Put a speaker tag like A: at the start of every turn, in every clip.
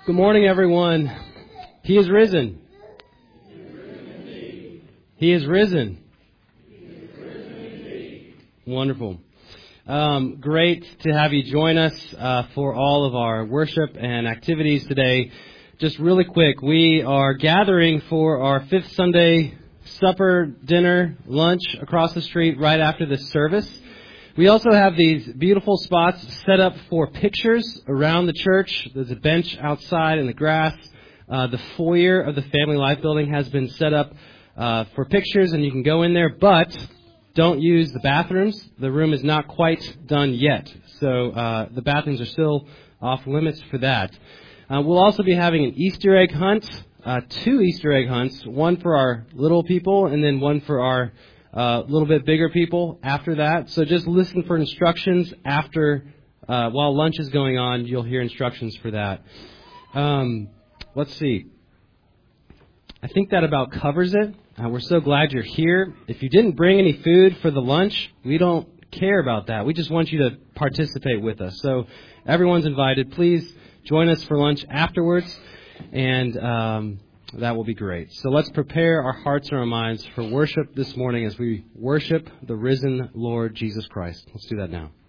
A: Good morning, everyone. He is risen. He is risen. Wonderful. Great to have you join us for all of our worship and activities today. Just really quick, we are gathering for our fifth Sunday supper, dinner, lunch across the street right after this service. We also have these beautiful spots set up for pictures around the church. There's a bench outside in the grass. The foyer of the Family Life Building has been set up for pictures, and you can go in there, but don't use the bathrooms. The room is not quite done yet, so the bathrooms are still off limits for that. We'll also be having an Easter egg hunt, 2 Easter egg hunts, one for our little people and then one for our little bit bigger people after that. So just listen for instructions after, while lunch is going on, you'll hear instructions for that. Let's see. I think that about covers it. We're so glad you're here. If you didn't bring any food for the lunch, we don't care about that. We just want you to participate with us. So everyone's invited. Please join us for lunch afterwards, and that will be great. So let's prepare our hearts and our minds for worship this morning as we worship the risen Lord Jesus Christ. Let's do that now.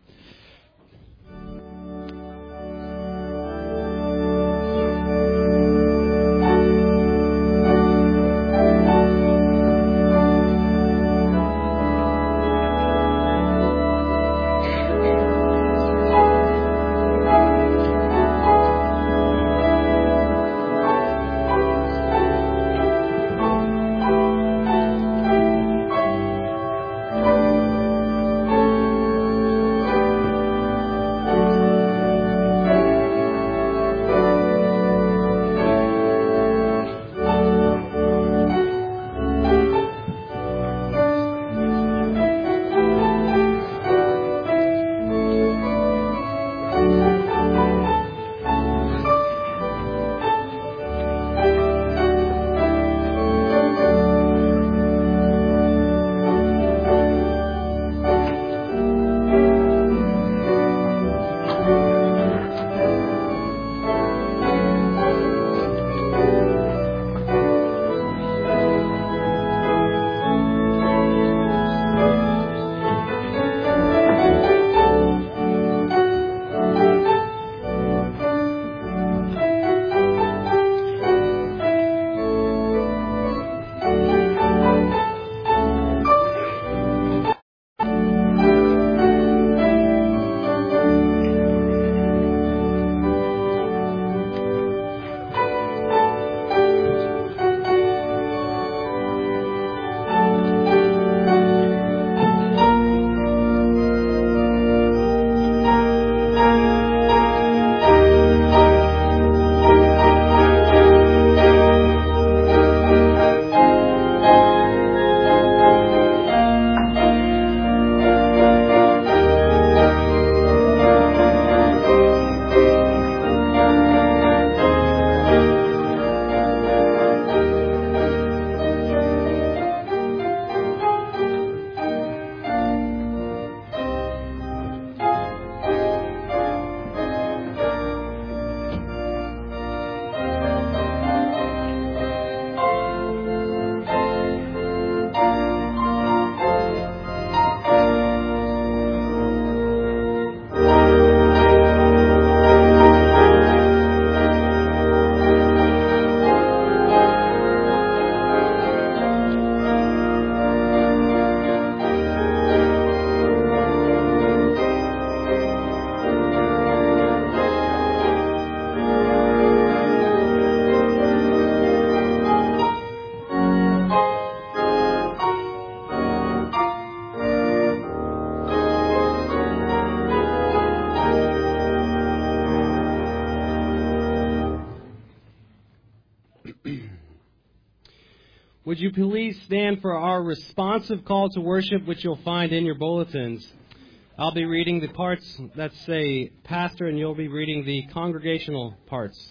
A: Would you please stand for our responsive call to worship, which you'll find in your bulletins. I'll be reading the parts that say pastor, and you'll be reading the congregational parts.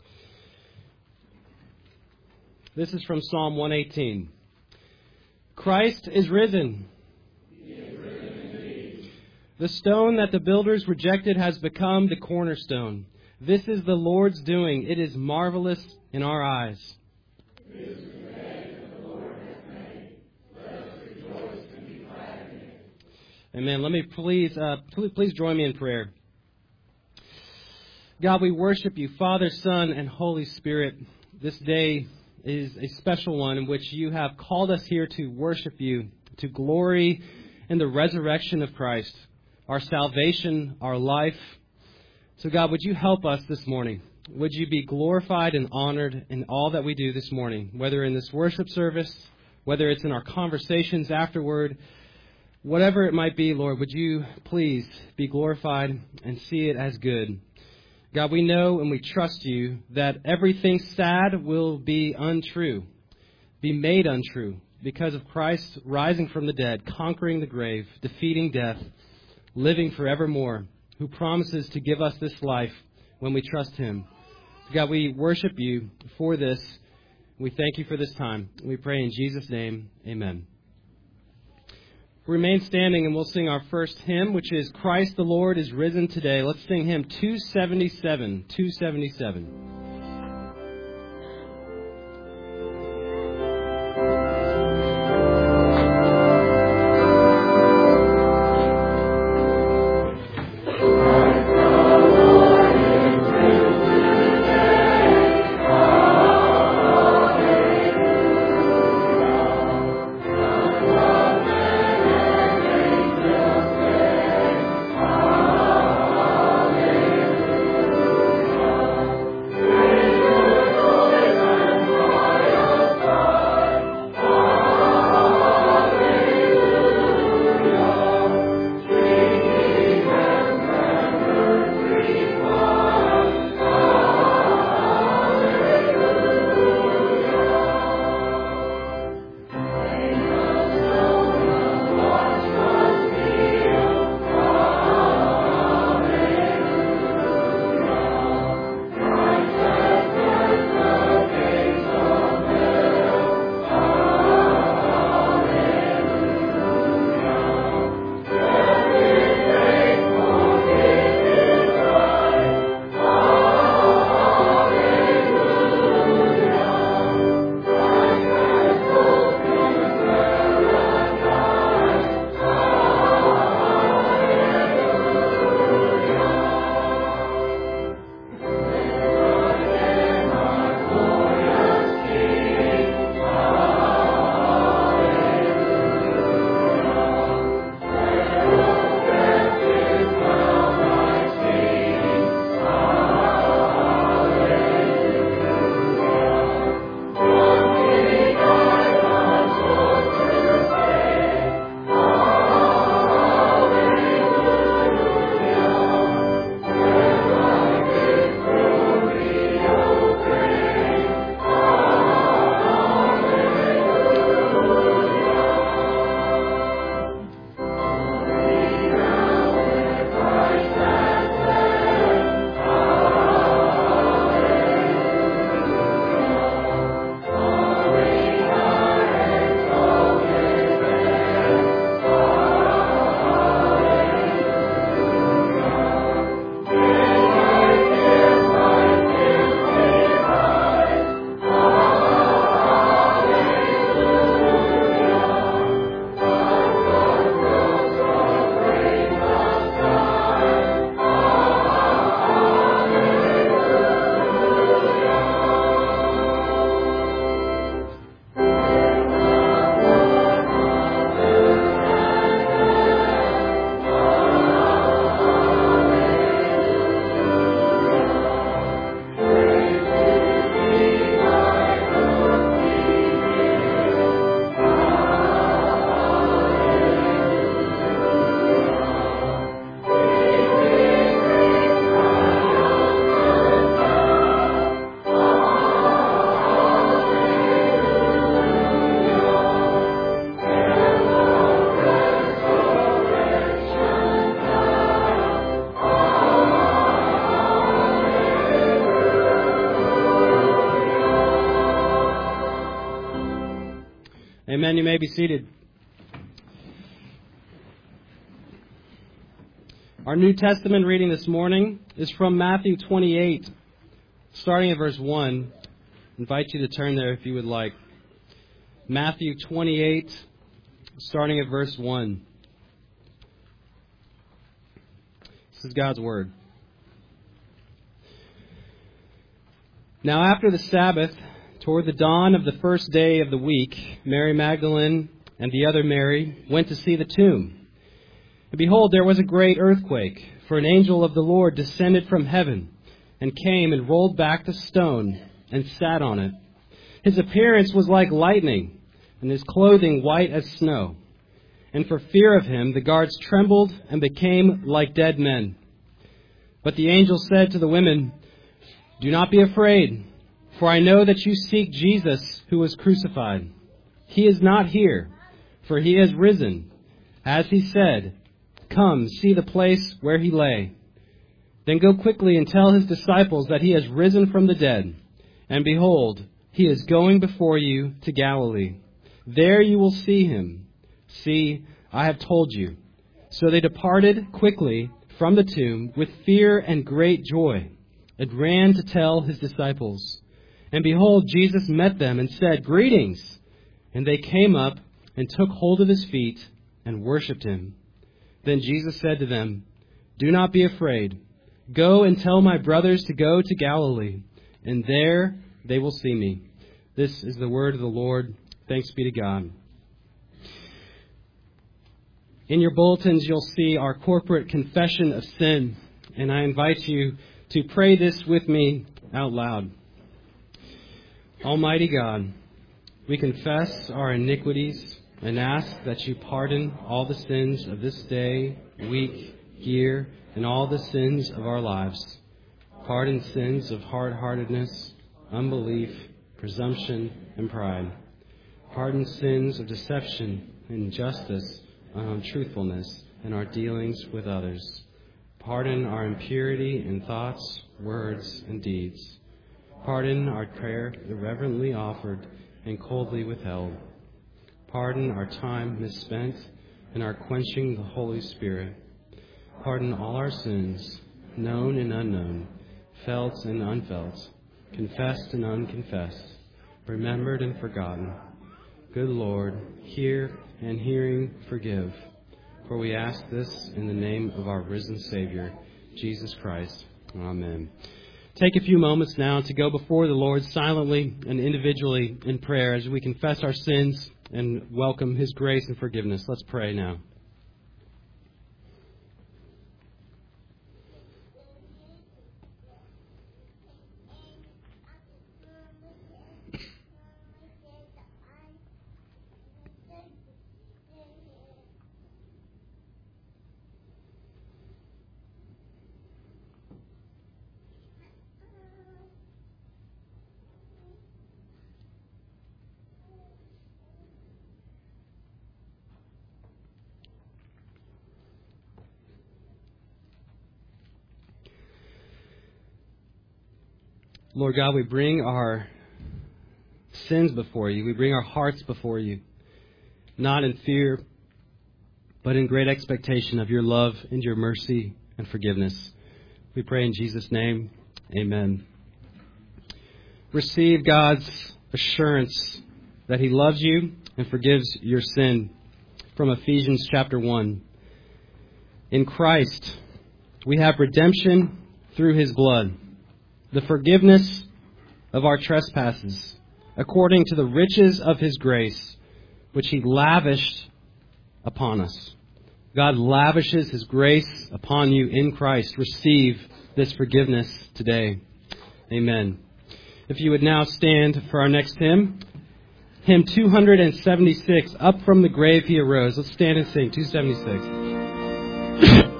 A: This is from Psalm 118. Christ is risen. He is risen indeed. The stone that the builders rejected has become the cornerstone. This is the Lord's doing. It is marvelous in our eyes. Amen. Let me please join me in prayer. God, we worship you, Father, Son, and Holy Spirit. This day is a special one in which you have called us here to worship you, to glory in the resurrection of Christ, our salvation, our life. So God, would you help us this morning? Would you be glorified and honored in all that we do this morning, whether in this worship service, whether it's in our conversations afterward, whatever it might be, Lord, would you please be glorified and see it as good? God, we know and we trust you that everything sad will be untrue, be made untrue, because of Christ rising from the dead, conquering the grave, defeating death, living forevermore, who promises to give us this life when we trust him. God, we worship you for this. We thank you for this time. We pray in Jesus' name, amen. Remain standing and we'll sing our first hymn, which is Christ the Lord is Risen Today. Let's sing hymn 277. 277. Amen. You may be seated. Our New Testament reading this morning is from Matthew 28, starting at verse 1. I invite you to turn there if you would like. Matthew 28, starting at verse 1. This is God's Word. Now after the Sabbath, toward the dawn of the first day of the week, Mary Magdalene and the other Mary went to see the tomb. And behold, there was a great earthquake, for an angel of the Lord descended from heaven, and came and rolled back the stone, and sat on it. His appearance was like lightning, and his clothing white as snow. And for fear of him, the guards trembled and became like dead men. But the angel said to the women, "Do not be afraid, for I know that you seek Jesus who was crucified. He is not here, for he has risen. As he said, come, see the place where he lay. Then go quickly and tell his disciples that he has risen from the dead. And behold, he is going before you to Galilee. There you will see him. See, I have told you." So they departed quickly from the tomb with fear and great joy, and ran to tell his disciples. And behold, Jesus met them and said, "Greetings." And they came up and took hold of his feet and worshipped him. Then Jesus said to them, "Do not be afraid. Go and tell my brothers to go to Galilee, and there they will see me." This is the word of the Lord. Thanks be to God. In your bulletins, you'll see our corporate confession of sin, and I invite you to pray this with me out loud. Almighty God, we confess our iniquities and ask that you pardon all the sins of this day, week, year, and all the sins of our lives. Pardon sins of hard-heartedness, unbelief, presumption, and pride. Pardon sins of deception, injustice, and untruthfulness in our dealings with others. Pardon our impurity in thoughts, words, and deeds. Pardon our prayer irreverently offered and coldly withheld. Pardon our time misspent and our quenching the Holy Spirit. Pardon all our sins, known and unknown, felt and unfelt, confessed and unconfessed, remembered and forgotten. Good Lord, hear and hearing forgive. For we ask this in the name of our risen Savior, Jesus Christ. Amen. Take a few moments now to go before the Lord silently and individually in prayer as we confess our sins and welcome his grace and forgiveness. Let's pray now. Lord God, we bring our sins before you. We bring our hearts before you, not in fear, but in great expectation of your love and your mercy and forgiveness. We pray in Jesus' name, amen. Receive God's assurance that he loves you and forgives your sin from Ephesians chapter 1. In Christ, we have redemption through his blood, the forgiveness of our trespasses, according to the riches of his grace, which he lavished upon us. God lavishes his grace upon you in Christ. Receive this forgiveness today. Amen. If you would now stand for our next hymn, hymn 276, Up from the Grave He Arose. Let's stand and sing 276.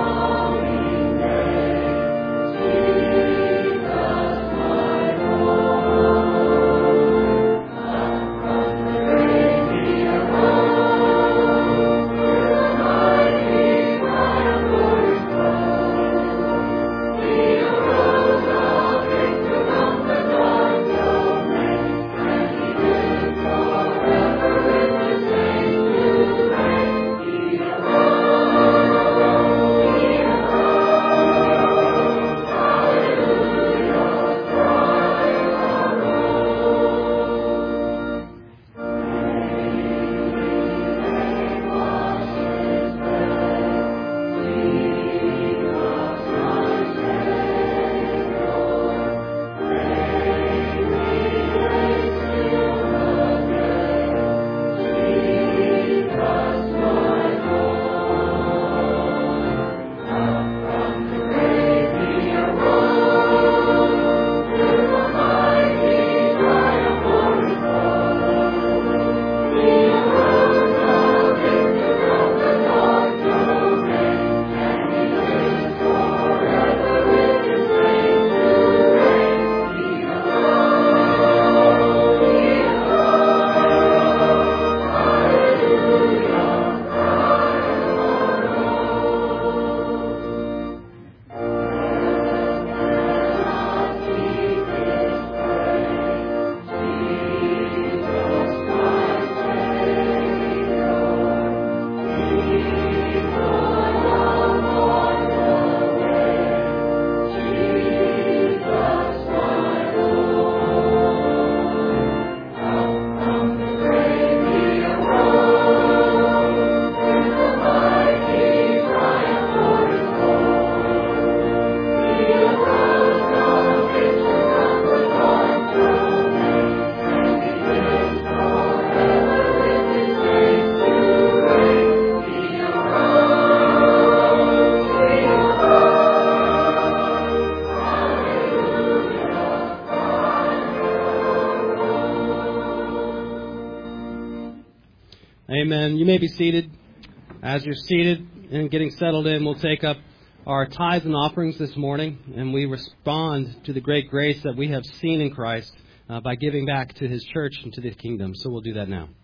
B: Oh
A: Amen. You may be seated. As you're seated and getting settled in, we'll take up our tithes and offerings this morning, and we respond to the great grace that we have seen in Christ by giving back to His church and to the kingdom. So we'll do that now.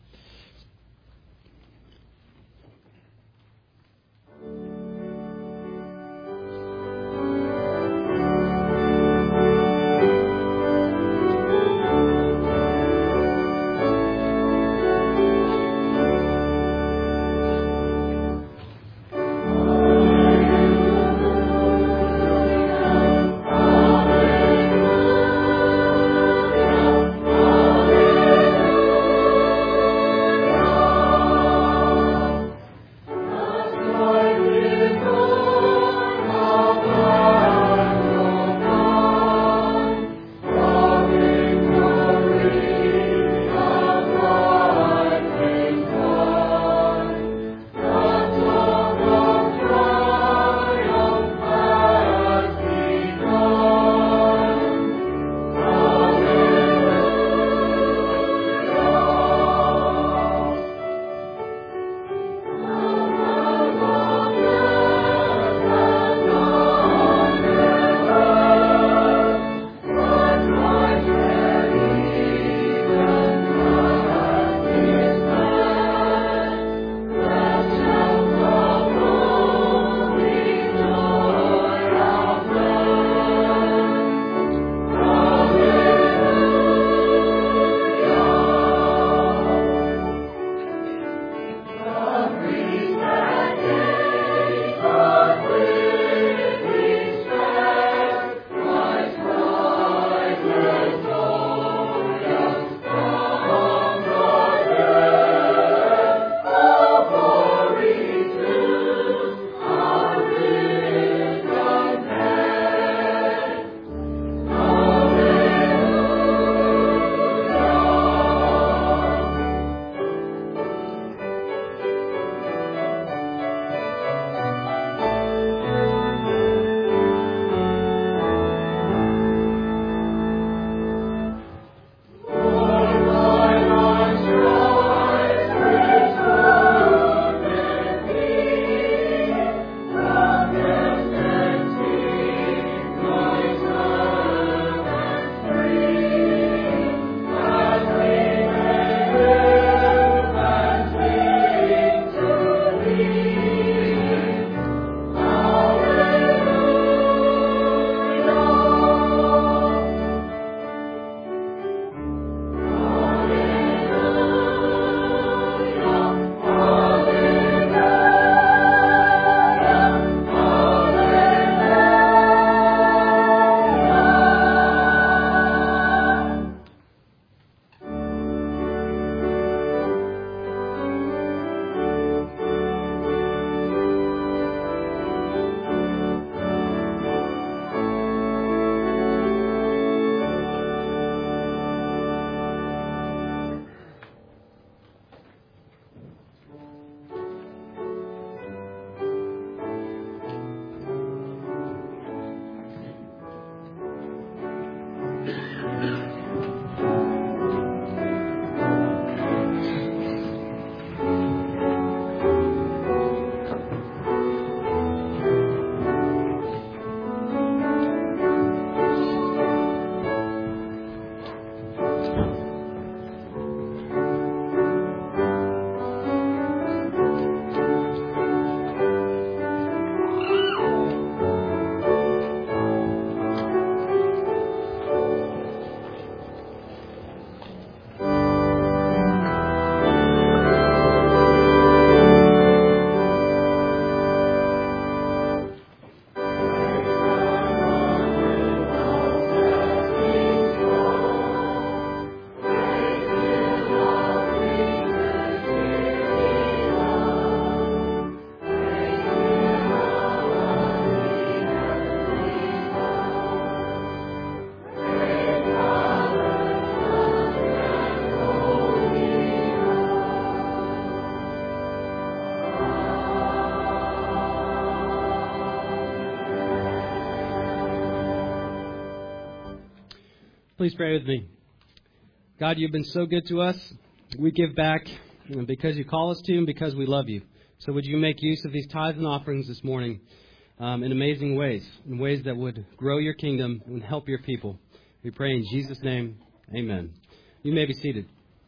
A: Please pray with me. God, you've been so good to us. We give back and because you call us to, and because we love you. So would you make use of these tithes and offerings this morning in amazing ways, in ways that would grow your kingdom and help your people. We pray in Jesus' name, amen. You may be seated.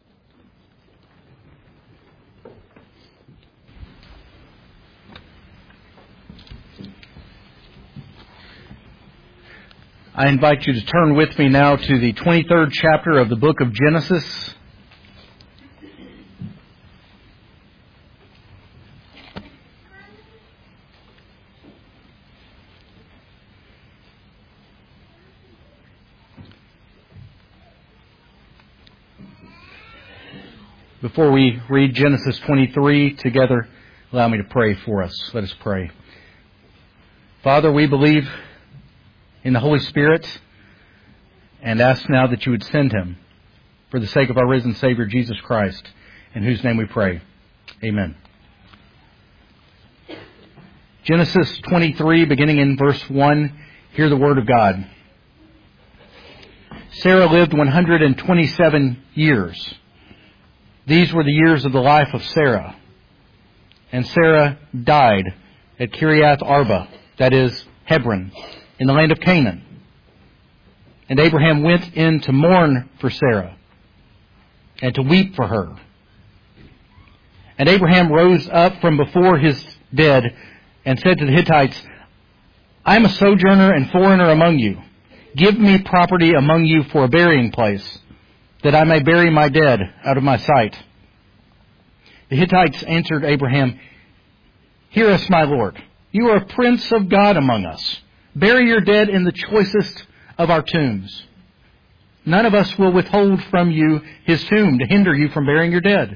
B: I invite you to turn with me now to the 23rd chapter of the book of Genesis. Before we read Genesis 23 together, allow me to pray for us. Let us pray. Father, we believe in the Holy Spirit and ask now that you would send Him for the sake of our risen Savior, Jesus Christ, in whose name we pray. Amen. Genesis 23, beginning in verse 1, hear the word of God. Sarah lived 127 years. These were the years of the life of Sarah. And Sarah died at Kiriath Arba, that is, Hebron, in the land of Canaan. And Abraham went in to mourn for Sarah and to weep for her. And Abraham rose up from before his dead and said to the Hittites, I am a sojourner and foreigner among you. Give me property among you for a burying place, that I may bury my dead out of my sight. The Hittites answered Abraham, Hear us, my lord. You are a prince of God among us. Bury your dead in the choicest of our tombs. None of us will withhold from you his tomb to hinder you from burying your dead.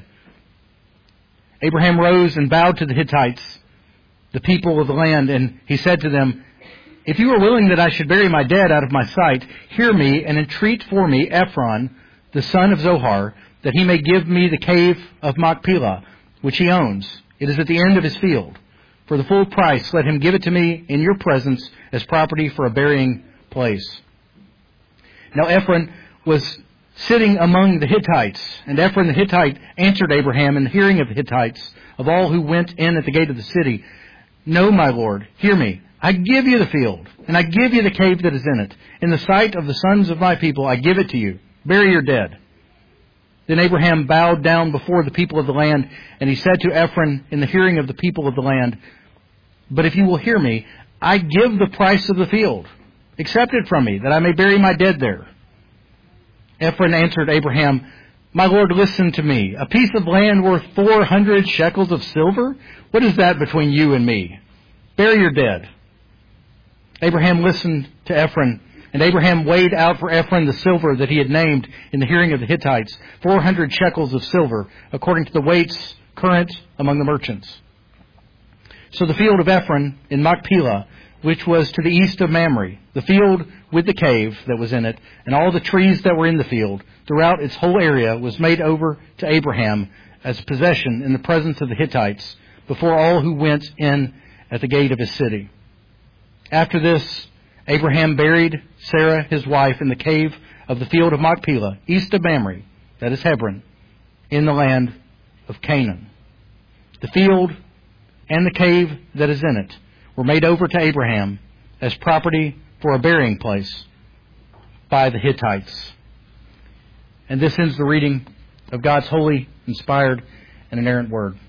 B: Abraham rose and bowed to the Hittites, the people of the land, and he said to them, If you are willing that I should bury my dead out of my sight, hear me and entreat for me Ephron, the son of Zohar, that he may give me the cave of Machpelah, which he owns. It is at the end of his field. For the full price, let him give it to me in your presence as property for a burying place. Now Ephron was sitting among the Hittites, and Ephron the Hittite answered Abraham in the hearing of the Hittites, of all who went in at the gate of the city, No, my lord, hear me. I give you the field, and I give you the cave that is in it. In the sight of the sons of my people, I give it to you. Bury your dead. Then Abraham bowed down before the people of the land, and he said to Ephron in the hearing of the people of the land, But if you will hear me, I give the price of the field. Accept it from me, that I may bury my dead there. Ephron answered Abraham, My lord, listen to me. A piece of land worth 400 shekels of silver? What is that between you and me? Bury your dead. Abraham listened to Ephron, and Abraham weighed out for Ephron the silver that he had named in the hearing of the Hittites, 400 shekels of silver, according to the weights current among the merchants. So the field of Ephron in Machpelah, which was to the east of Mamre, the field with the cave that was in it, and all the trees that were in the field, throughout its whole area, was made over to Abraham as possession in the presence of the Hittites, before all who went in at the gate of his city. After this, Abraham buried Sarah, his wife, in the cave of the field of Machpelah, east of Mamre, that is Hebron, in the land of Canaan. The field and the cave that is in it were made over to Abraham as property for a burying place by the Hittites. And this ends the reading of God's holy, inspired, and inerrant word.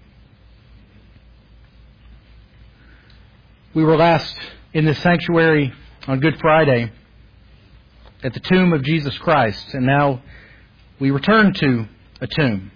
B: We were last in this sanctuary on Good Friday at the tomb of Jesus Christ, and now we return to a tomb.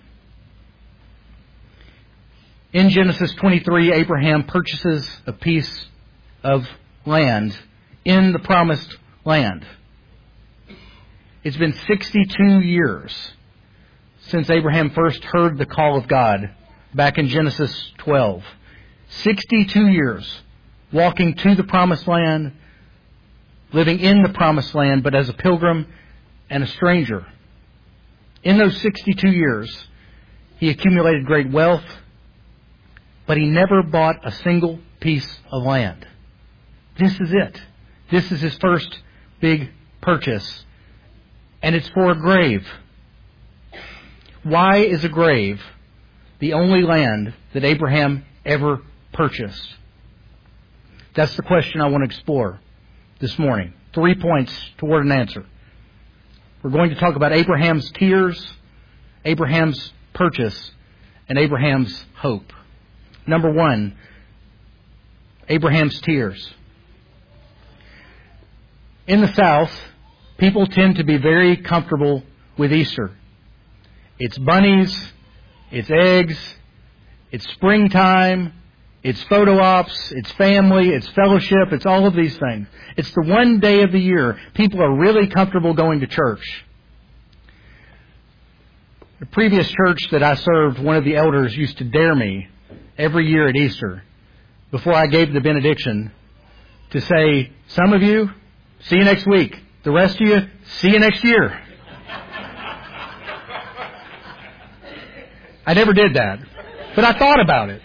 B: In Genesis 23, Abraham purchases a piece of land in the promised land. It's been 62 years since Abraham first heard the call of God back in Genesis 12. 62 years walking to the promised land, living in the promised land, but as a pilgrim and a stranger. In those 62 years, he accumulated great wealth, but he never bought a single piece of land. This is it. This is his first big purchase, and it's for a grave. Why is a grave the only land that Abraham ever purchased? That's the question I want to explore this morning. 3 points toward an answer. We're going to talk about Abraham's tears, Abraham's purchase, and Abraham's hope. Number 1, Abraham's tears. In the South, people tend to be very comfortable with Easter. It's bunnies, it's eggs, it's springtime, it's photo ops, it's family, it's fellowship, it's all of these things. It's the one day of the year people are really comfortable going to church. The previous church that I served, one of the elders used to dare me every year at Easter, before I gave the benediction, to say, some of you, see you next week. The rest of you, see you next year. I never did that, but I thought about it.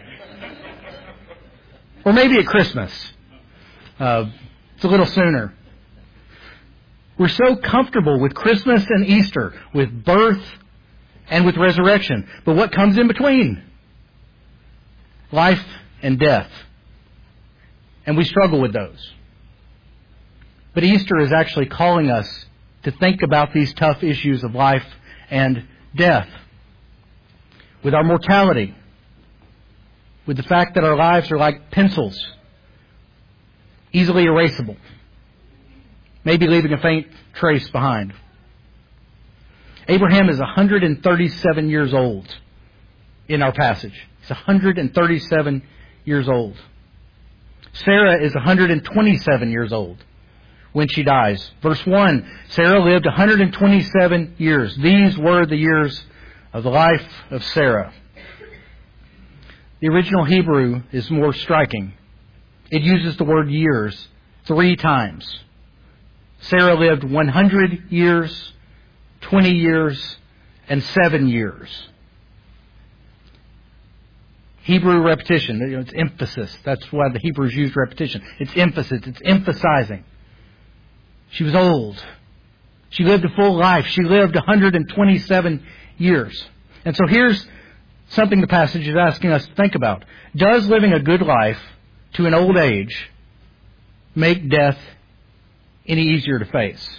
B: Or maybe at Christmas. It's a little sooner. We're so comfortable with Christmas and Easter, with birth and with resurrection. But what comes in between? Life and death. And we struggle with those. But Easter is actually calling us to think about these tough issues of life and death. With our mortality. With the fact that our lives are like pencils, easily erasable, maybe leaving a faint trace behind. Abraham is 137 years old in our passage. He's 137 years old. Sarah is 127 years old when she dies. Verse 1, Sarah lived 127 years. These were the years of the life of Sarah. The original Hebrew is more striking. It uses the word years 3 times. Sarah lived 100 years, 20 years, and 7 years. Hebrew repetition, it's emphasis. That's why the Hebrews used repetition. It's emphasis, it's emphasizing. She was old. She lived a full life. She lived 127 years. And so here's something the passage is asking us to think about. Does living a good life to an old age make death any easier to face?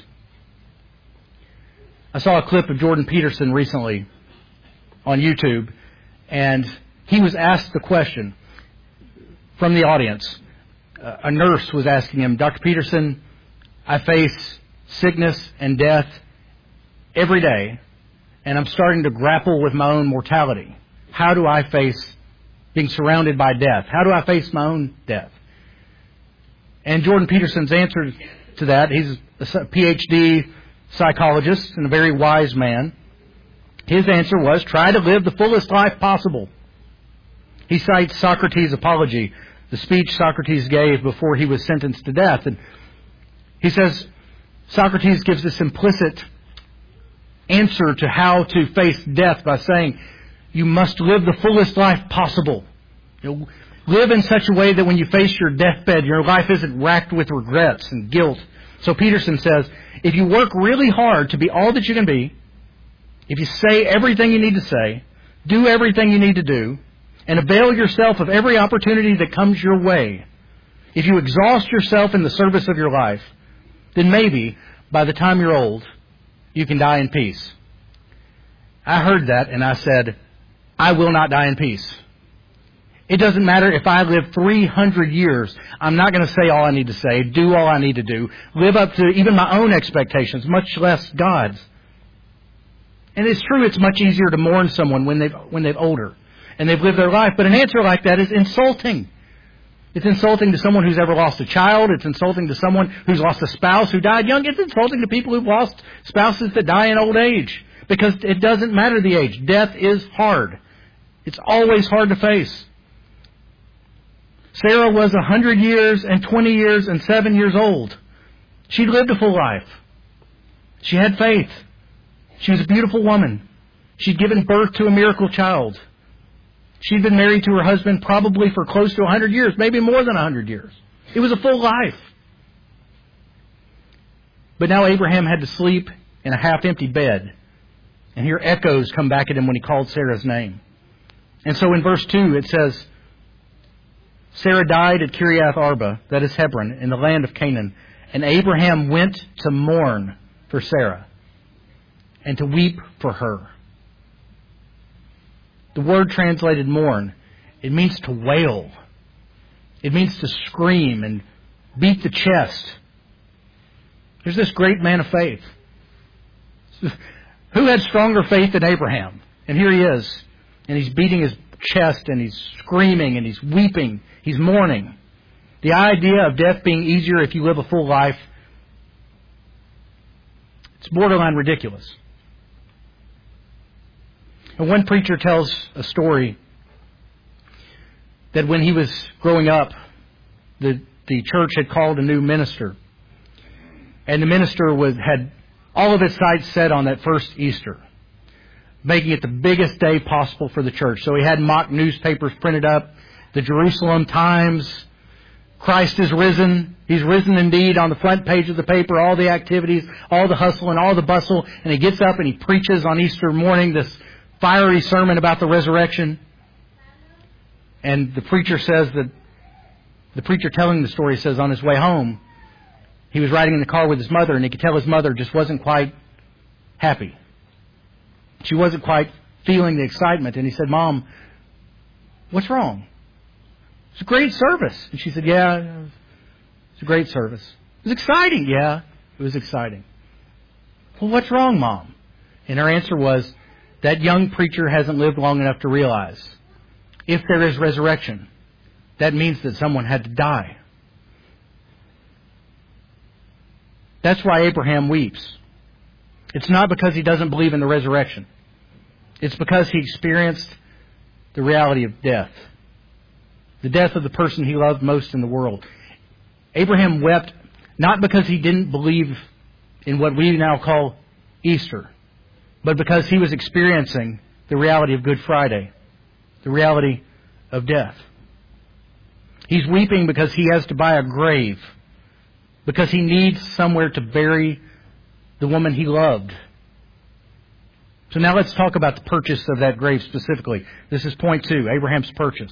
B: I saw a clip of Jordan Peterson recently on YouTube, and he was asked the question from the audience. A nurse was asking him, Dr. Peterson, I face sickness and death every day, and I'm starting to grapple with my own mortality. How do I face being surrounded by death? How do I face my own death? And Jordan Peterson's answer to that, he's a PhD psychologist and a very wise man. His answer was, try to live the fullest life possible. He cites Socrates' apology, the speech Socrates gave before he was sentenced to death. And he says, Socrates gives this implicit answer to how to face death by saying, you must live the fullest life possible. Live in such a way that when you face your deathbed, your life isn't racked with regrets and guilt. So Peterson says, if you work really hard to be all that you can be, if you say everything you need to say, do everything you need to do, and avail yourself of every opportunity that comes your way, if you exhaust yourself in the service of your life, then maybe by the time you're old, you can die in peace. I heard that and I said, I will not die in peace. It doesn't matter if I live 300 years. I'm not going to say all I need to say, do all I need to do, live up to even my own expectations, much less God's. And it's true, it's much easier to mourn someone when they're older and they've lived their life. But an answer like that is insulting. It's insulting to someone who's ever lost a child. It's insulting to someone who's lost a spouse who died young. It's insulting to people who've lost spouses that die in old age. Because it doesn't matter the age. Death is hard. It's always hard to face. Sarah was 100 years and 20 years and 7 years old. She'd lived a full life. She had faith. She was a beautiful woman. She'd given birth to a miracle child. She'd been married to her husband probably for close to 100 years, maybe more than 100 years. It was a full life. But now Abraham had to sleep in a half-empty bed and hear echoes come back at him when he called Sarah's name. And so in verse 2 it says, Sarah died at Kiriath Arba, that is Hebron, in the land of Canaan. And Abraham went to mourn for Sarah and to weep for her. The word translated mourn, it means to wail. It means to scream and beat the chest. There's this great man of faith. Who had stronger faith than Abraham? And here he is. And he's beating his chest and he's screaming and he's weeping. He's mourning. The idea of death being easier if you live a full life, it's borderline ridiculous. And one preacher tells a story that when he was growing up, the church had called a new minister. And the minister had all of his sights set on that first Easter, making it the biggest day possible for the church. So he had mock newspapers printed up, the Jerusalem Times, Christ is risen. He's risen indeed on the front page of the paper, all the activities, all the hustle and all the bustle. And he gets up and he preaches on Easter morning this fiery sermon about the resurrection. And the preacher says that, the preacher telling the story says on his way home, he was riding in the car with his mother and he could tell his mother just wasn't quite happy. She wasn't quite feeling the excitement. And he said, Mom, what's wrong? It's a great service. And she said, yeah, it's a great service. It was exciting. Yeah, it was exciting. Well, what's wrong, Mom? And her answer was, that young preacher hasn't lived long enough to realize if there is resurrection, that means that someone had to die. That's why Abraham weeps. It's not because he doesn't believe in the resurrection. It's because he experienced the reality of death. The death of the person he loved most in the world. Abraham wept not because he didn't believe in what we now call Easter, but because he was experiencing the reality of Good Friday, the reality of death. He's weeping because he has to buy a grave, because he needs somewhere to bury the woman he loved. So now let's talk about the purchase of that grave specifically. This is point 2, Abraham's purchase.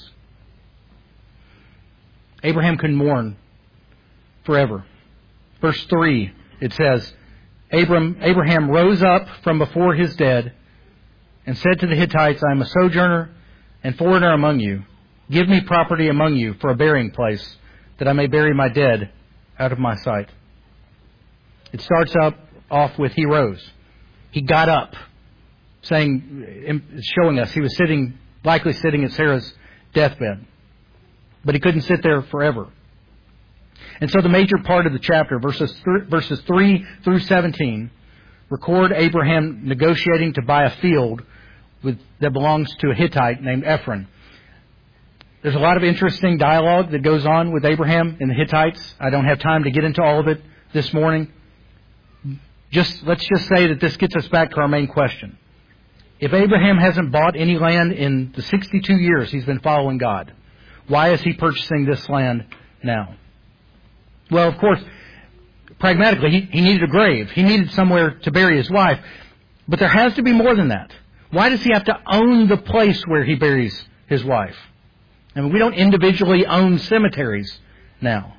B: Abraham can mourn forever. Verse 3, it says, Abraham rose up from before his dead and said to the Hittites, I am a sojourner and foreigner among you. Give me property among you for a burying place, that I may bury my dead out of my sight. It starts off with he rose. He got up, showing us he was likely sitting at Sarah's deathbed. But he couldn't sit there forever. And so the major part of the chapter, verses 3 through 17, record Abraham negotiating to buy a field that belongs to a Hittite named Ephron. There's a lot of interesting dialogue that goes on with Abraham and the Hittites. I don't have time to get into all of it this morning. Let's just say that this gets us back to our main question. If Abraham hasn't bought any land in the 62 years he's been following God, why is he purchasing this land now? Well, of course, pragmatically, he needed a grave. He needed somewhere to bury his wife. But there has to be more than that. Why does he have to own the place where he buries his wife? I mean, we don't individually own cemeteries now.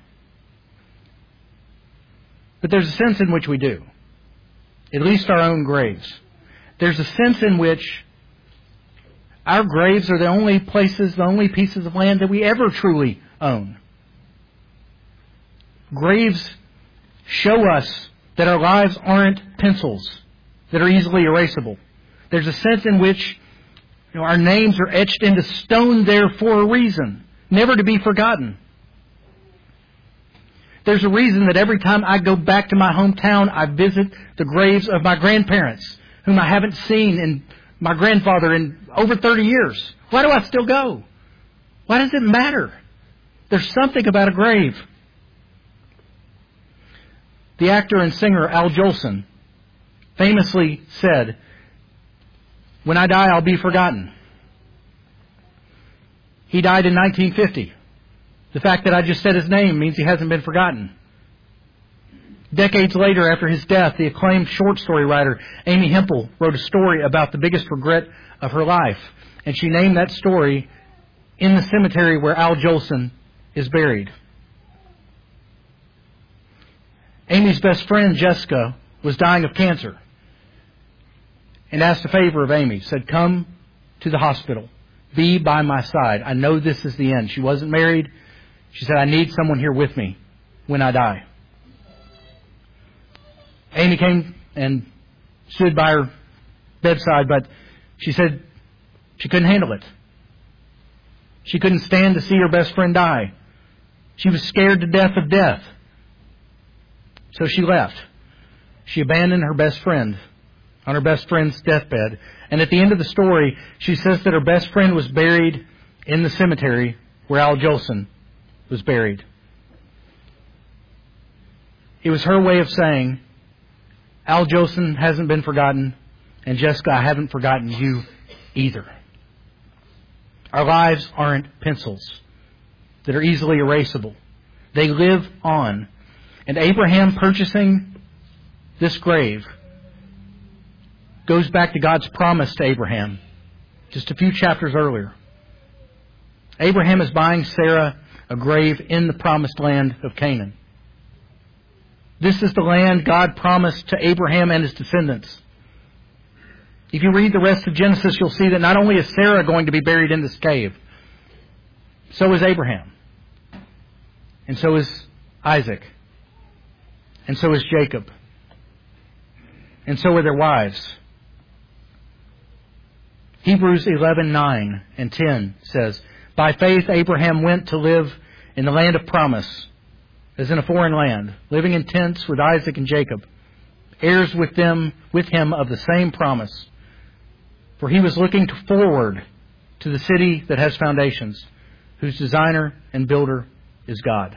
B: But there's a sense in which we do. At least our own graves. There's a sense in which our graves are the only pieces of land that we ever truly own. Graves show us that our lives aren't pencils that are easily erasable. There's a sense in which our names are etched into stone there for a reason, never to be forgotten. There's a reason that every time I go back to my hometown, I visit the graves of my grandparents, whom I haven't seen, and my grandfather in over 30 years. Why do I still go? Why does it matter? There's something about a grave. The actor and singer Al Jolson famously said, "When I die, I'll be forgotten." He died in 1950. The fact that I just said his name means he hasn't been forgotten. Decades later, after his death, the acclaimed short story writer Amy Hempel wrote a story about the biggest regret of her life. and she named that story in the cemetery where Al Jolson is buried. Amy's best friend, Jessica, was dying of cancer and asked a favor of Amy. Said, come to the hospital. Be by my side. I know this is the end. She wasn't married. She said, I need someone here with me when I die. Amy came and stood by her bedside, but she said she couldn't handle it. She couldn't stand to see her best friend die. She was scared to death of death. So she left. She abandoned her best friend on her best friend's deathbed. And at the end of the story, she says that her best friend was buried in the cemetery where Al Jolson was buried. It was her way of saying, Al Jolson hasn't been forgotten, and Jessica, I haven't forgotten you either. Our lives aren't pencils that are easily erasable. They live on. And Abraham purchasing this grave goes back to God's promise to Abraham just a few chapters earlier. Abraham is buying Sarah a grave in the promised land of Canaan. This is the land God promised to Abraham and his descendants. If you read the rest of Genesis, you'll see that not only is Sarah going to be buried in this cave, so is Abraham. And so is Isaac. And so is Jacob. And so are their wives. Hebrews 11:9 and 10 says, by faith Abraham went to live in the land of promise, as in a foreign land, living in tents with Isaac and Jacob, heirs with him of the same promise. For he was looking forward to the city that has foundations, whose designer and builder is God.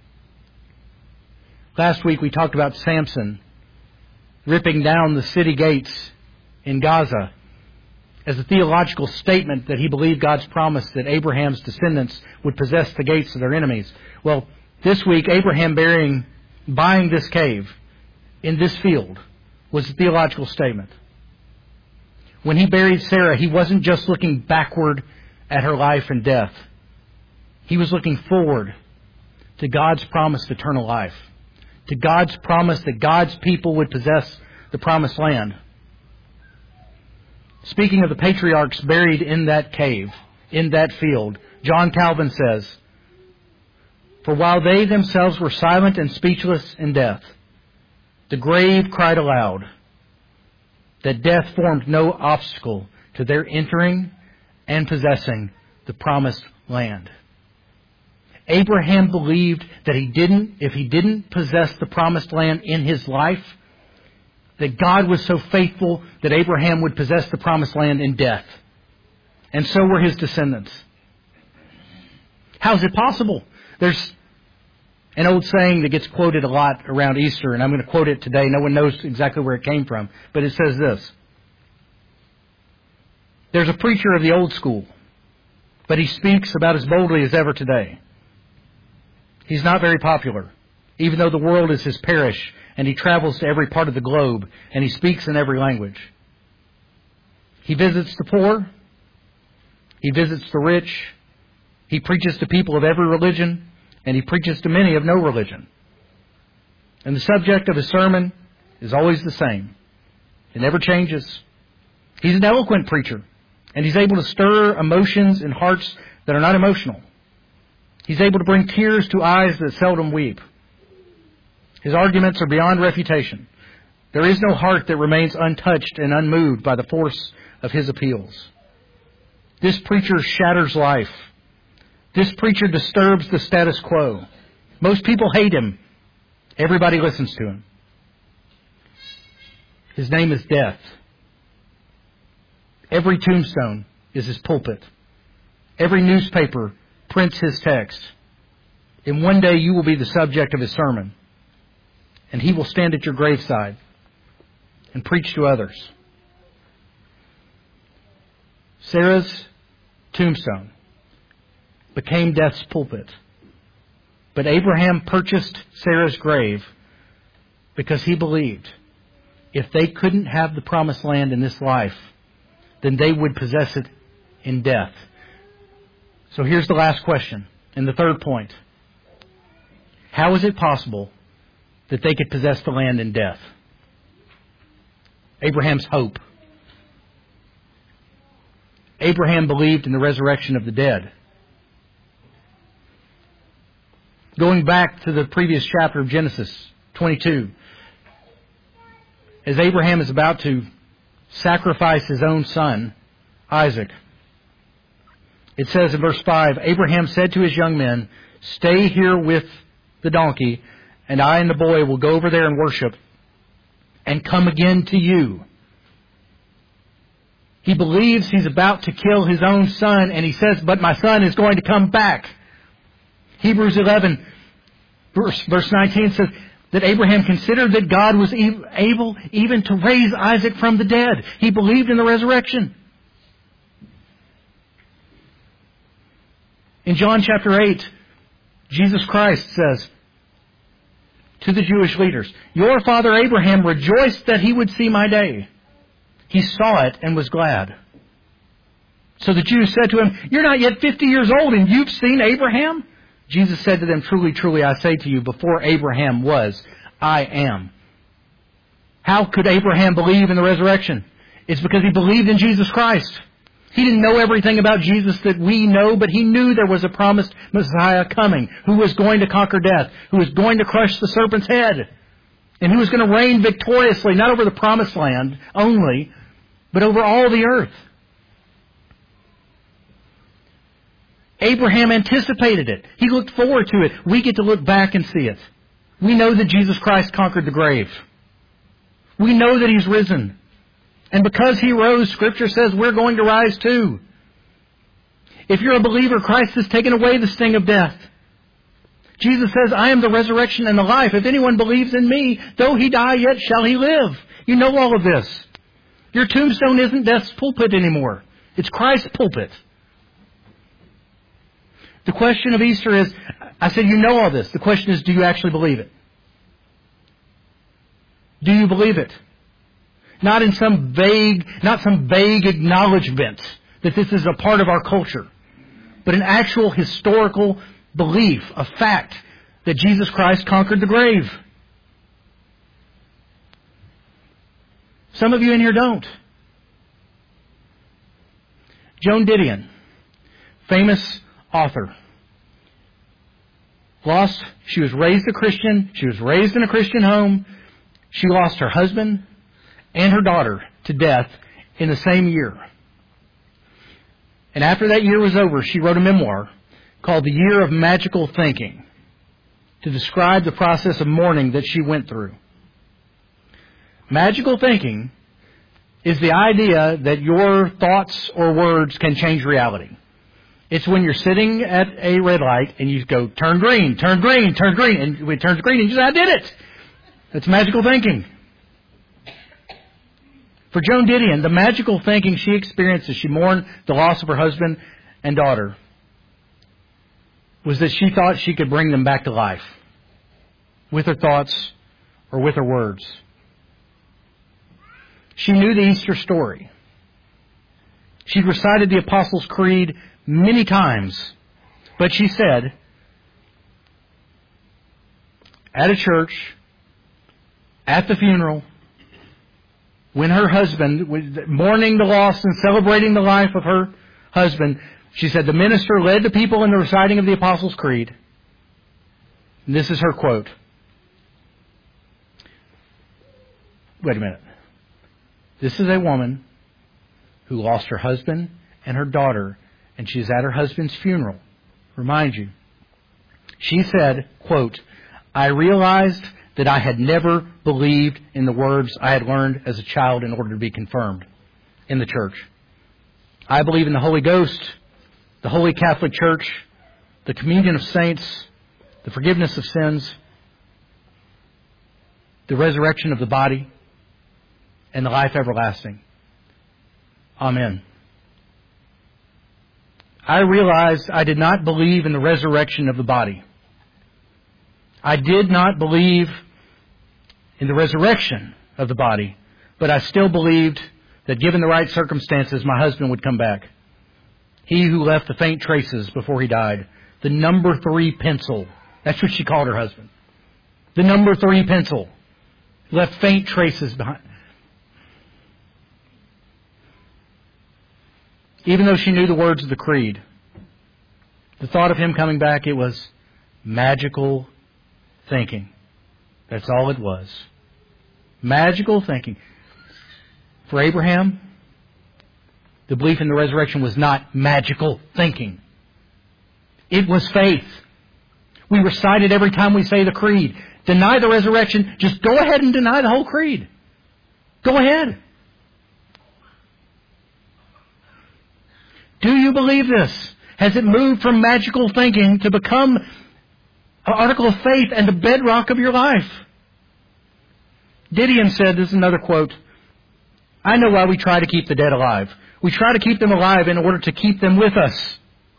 B: Last week we talked about Samson ripping down the city gates in Gaza as a theological statement that he believed God's promise that Abraham's descendants would possess the gates of their enemies. Well, this week, Abraham buying this cave in this field was a theological statement. When he buried Sarah, he wasn't just looking backward at her life and death. He was looking forward to God's promised eternal life, to God's promise that God's people would possess the promised land. Speaking of the patriarchs buried in that cave, in that field, John Calvin says, for while they themselves were silent and speechless in death, the grave cried aloud that death formed no obstacle to their entering and possessing the promised land. Abraham believed that if he didn't possess the promised land in his life, that God was so faithful that Abraham would possess the promised land in death. And so were his descendants. How is it possible? There's an old saying that gets quoted a lot around Easter, and I'm going to quote it today. No one knows exactly where it came from, but it says this. There's a preacher of the old school, but he speaks about as boldly as ever today. He's not very popular, even though the world is his parish, and he travels to every part of the globe, and he speaks in every language. He visits the poor. He visits the rich. He preaches to people of every religion, and he preaches to many of no religion. And the subject of his sermon is always the same. It never changes. He's an eloquent preacher, and he's able to stir emotions in hearts that are not emotional. He's able to bring tears to eyes that seldom weep. His arguments are beyond refutation. There is no heart that remains untouched and unmoved by the force of his appeals. This preacher shatters life. This preacher disturbs the status quo. Most people hate him. Everybody listens to him. His name is Death. Every tombstone is his pulpit. Every newspaper prints his text. And one day you will be the subject of his sermon. And he will stand at your graveside and preach to others. Sarah's tombstone became Death's pulpit. But Abraham purchased Sarah's grave because he believed if they couldn't have the promised land in this life, then they would possess it in death. So here's the last question, and the third point. How is it possible that they could possess the land in death? Abraham's hope. Abraham believed in the resurrection of the dead. Going back to the previous chapter of Genesis 22, as Abraham is about to sacrifice his own son, Isaac, it says in verse 5, Abraham said to his young men, "Stay here with the donkey, and I and the boy will go over there and worship, and come again to you." He believes he's about to kill his own son, and he says, "But my son is going to come back." Hebrews 11, verse 19 says that Abraham considered that God was able even to raise Isaac from the dead. He believed in the resurrection. In John chapter 8, Jesus Christ says to the Jewish leaders, "Your father Abraham rejoiced that he would see my day. He saw it and was glad." So the Jews said to him, "You're not yet 50 years old and you've seen Abraham?" Jesus said to them, "Truly, truly, I say to you, before Abraham was, I am." How could Abraham believe in the resurrection? It's because he believed in Jesus Christ. He didn't know everything about Jesus that we know, but he knew there was a promised Messiah coming who was going to conquer death, who was going to crush the serpent's head, and who was going to reign victoriously, not over the promised land only, but over all the earth. Abraham anticipated it. He looked forward to it. We get to look back and see it. We know that Jesus Christ conquered the grave. We know that He's risen. And because He rose, Scripture says we're going to rise too. If you're a believer, Christ has taken away the sting of death. Jesus says, "I am the resurrection and the life. If anyone believes in me, though he die, yet shall he live." You know all of this. Your tombstone isn't death's pulpit anymore. It's Christ's pulpit. The question of Easter is, I said you know all this. The question is, do you actually believe it? Do you believe it? Not in some vague acknowledgement that this is a part of our culture, but an actual historical belief, a fact that Jesus Christ conquered the grave. Some of you in here don't. Joan Didion, famous author, she was raised a Christian, she was raised in a Christian home, she lost her husband and her daughter to death in the same year. And after that year was over, she wrote a memoir called The Year of Magical Thinking to describe the process of mourning that she went through. Magical thinking is the idea that your thoughts or words can change reality. It's when you're sitting at a red light and you go, "Turn green, turn green, turn green," and when it turns green, and you say, "I did it." That's magical thinking. For Joan Didion, the magical thinking she experienced as she mourned the loss of her husband and daughter was that she thought she could bring them back to life with her thoughts or with her words. She knew the Easter story. She'd recited the Apostles' Creed many times, but she said, at a church, at the funeral, when her husband was mourning the loss and celebrating the life of her husband, she said the minister led the people in the reciting of the Apostles' Creed. And this is her quote. Wait a minute. This is a woman who lost her husband and her daughter, and she's at her husband's funeral. Remind you. She said, quote, "I realized that I had never believed in the words I had learned as a child in order to be confirmed in the church. I believe in the Holy Ghost, the Holy Catholic Church, the communion of saints, the forgiveness of sins, the resurrection of the body, and the life everlasting. Amen." I realized I did not believe in the resurrection of the body. I did not believe in the resurrection of the body, but I still believed that given the right circumstances, my husband would come back. He who left the faint traces before he died. The number 3 pencil. That's what she called her husband. The number 3 pencil. Left faint traces behind. Even though she knew the words of the creed, the thought of him coming back, it was magical thinking. That's all it was. Magical thinking. For Abraham, the belief in the resurrection was not magical thinking. It was faith. We recite it every time we say the creed. Deny the resurrection. Just go ahead and deny the whole creed. Go ahead. Do you believe this? Has it moved from magical thinking to become an article of faith and the bedrock of your life? Didion said, this is another quote, I know why we try to keep the dead alive. We try to keep them alive in order to keep them with us.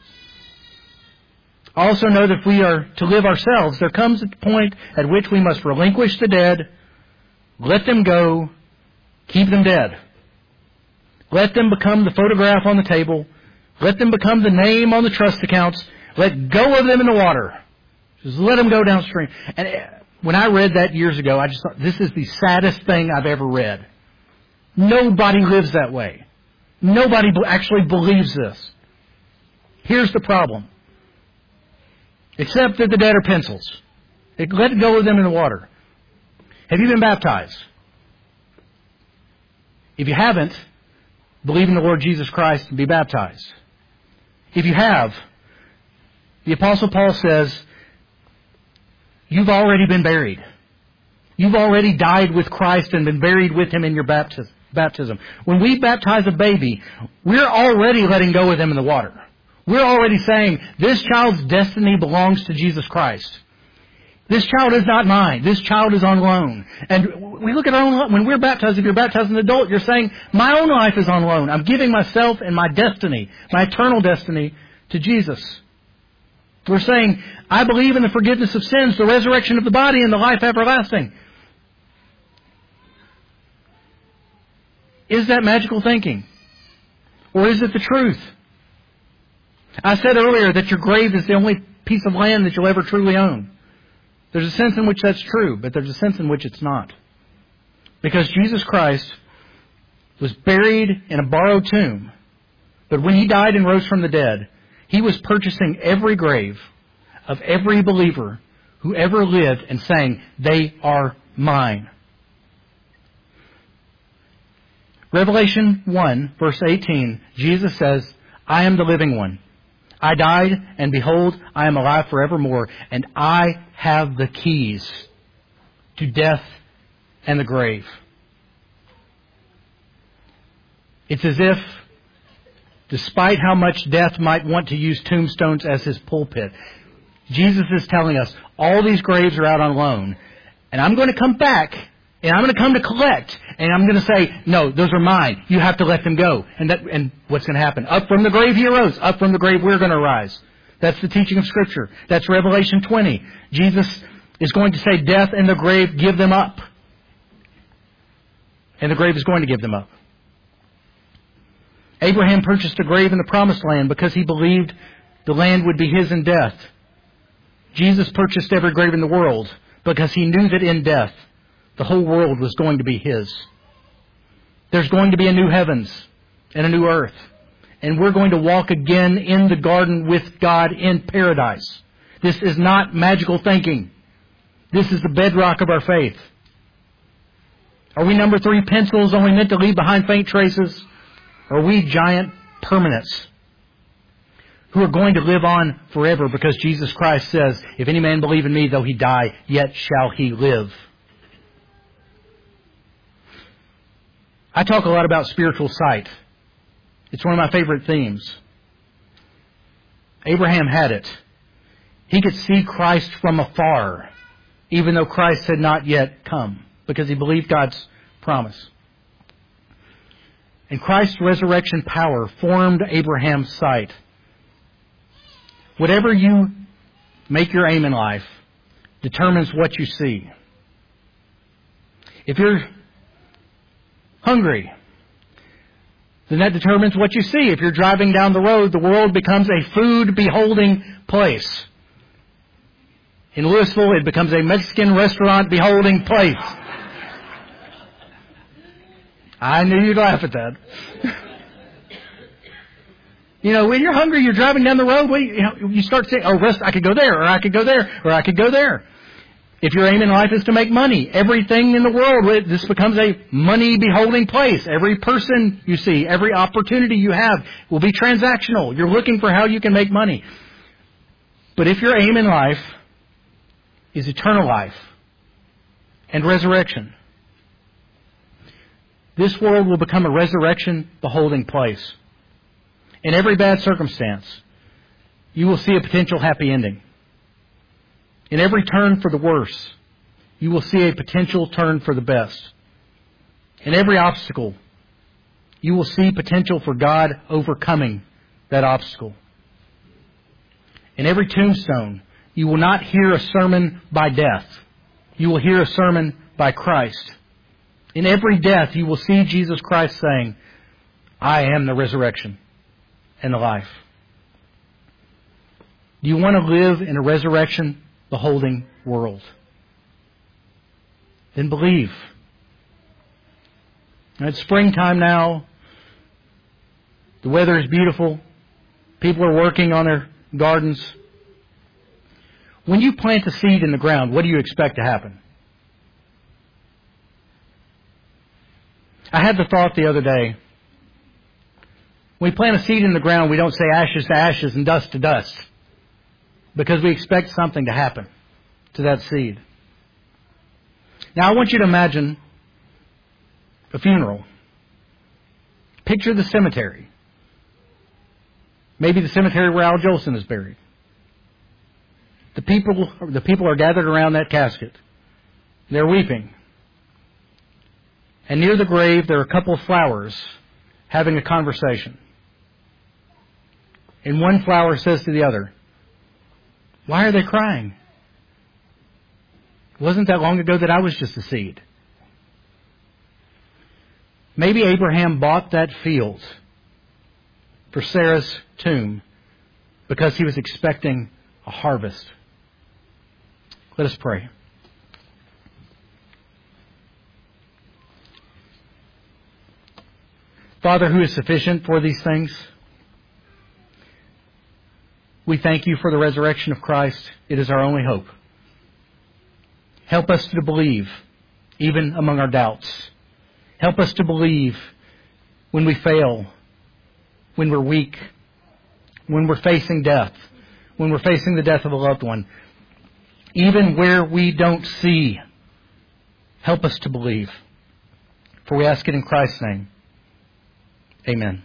B: I also know that if we are to live ourselves, there comes a point at which we must relinquish the dead, let them go, keep them dead. Let them become the photograph on the table. Let them become the name on the trust accounts. Let go of them in the water. Just let them go downstream. And when I read that years ago, I just thought, this is the saddest thing I've ever read. Nobody lives that way. Nobody actually believes this. Here's the problem. Except that the dead are pencils. Let go of them in the water. Have you been baptized? If you haven't, believe in the Lord Jesus Christ and be baptized. If you have, the Apostle Paul says, you've already been buried. You've already died with Christ and been buried with Him in your baptism. When we baptize a baby, we're already letting go of them in the water. We're already saying, this child's destiny belongs to Jesus Christ. This child is not mine. This child is on loan. And we look at our own life. When we're baptized, if you're baptized an adult, you're saying, my own life is on loan. I'm giving myself and my destiny, my eternal destiny, to Jesus. We're saying, I believe in the forgiveness of sins, the resurrection of the body, and the life everlasting. Is that magical thinking? Or is it the truth? I said earlier that your grave is the only piece of land that you'll ever truly own. There's a sense in which that's true, but there's a sense in which it's not. Because Jesus Christ was buried in a borrowed tomb, but when He died and rose from the dead, He was purchasing every grave of every believer who ever lived and saying, they are mine. Revelation 1, verse 18, Jesus says, I am the living one. I died, and behold, I am alive forevermore, and I have the keys to death and the grave. It's as if, despite how much death might want to use tombstones as his pulpit, Jesus is telling us, all these graves are out on loan, and I'm going to come back, and I'm going to come to collect, and I'm going to say, no, those are mine. You have to let them go. And what's going to happen? Up from the grave He arose. Up from the grave we're going to rise. That's the teaching of Scripture. That's Revelation 20. Jesus is going to say, death and the grave, give them up. And the grave is going to give them up. Abraham purchased a grave in the Promised Land because he believed the land would be his in death. Jesus purchased every grave in the world because He knew that in death, the whole world was going to be His. There's going to be a new heavens and a new earth. And we're going to walk again in the garden with God in paradise. This is not magical thinking. This is the bedrock of our faith. Are we number 3 pencils only meant to leave behind faint traces? Or are we giant permanents who are going to live on forever because Jesus Christ says, if any man believe in me, though he die, yet shall he live. I talk a lot about spiritual sight. It's one of my favorite themes. Abraham had it. He could see Christ from afar, even though Christ had not yet come, because he believed God's promise. And Christ's resurrection power formed Abraham's sight. Whatever you make your aim in life determines what you see. If you're hungry, then that determines what you see. If you're driving down the road, the world becomes a food-beholding place. In Louisville, it becomes a Mexican restaurant-beholding place. I knew you'd laugh at that. When you're hungry, you're driving down the road, you start saying, I could go there, or I could go there, or I could go there. If your aim in life is to make money, everything in the world, this becomes a money-beholding place. Every person you see, every opportunity you have will be transactional. You're looking for how you can make money. But if your aim in life is eternal life and resurrection, this world will become a resurrection-beholding place. In every bad circumstance, you will see a potential happy ending. In every turn for the worse, you will see a potential turn for the best. In every obstacle, you will see potential for God overcoming that obstacle. In every tombstone, you will not hear a sermon by death. You will hear a sermon by Christ. In every death, you will see Jesus Christ saying, I am the resurrection and the life. Do you want to live in a resurrection-beholding world? Then believe. And it's springtime now. The weather is beautiful. People are working on their gardens. When you plant a seed in the ground, what do you expect to happen? I had the thought the other day, when we plant a seed in the ground, we don't say ashes to ashes and dust to dust, because we expect something to happen to that seed. Now I want you to imagine a funeral. Picture the cemetery. Maybe the cemetery where Al Jolson is buried. The people are gathered around that casket. They're weeping. And near the grave, there are a couple of flowers having a conversation. And one flower says to the other, why are they crying? It wasn't that long ago that I was just a seed. Maybe Abraham bought that field for Sarah's tomb because he was expecting a harvest. Let us pray. Father, who is sufficient for these things, we thank you for the resurrection of Christ. It is our only hope. Help us to believe, even among our doubts. Help us to believe when we fail, when we're weak, when we're facing death, when we're facing the death of a loved one. Even where we don't see, help us to believe. For we ask it in Christ's name. Amen.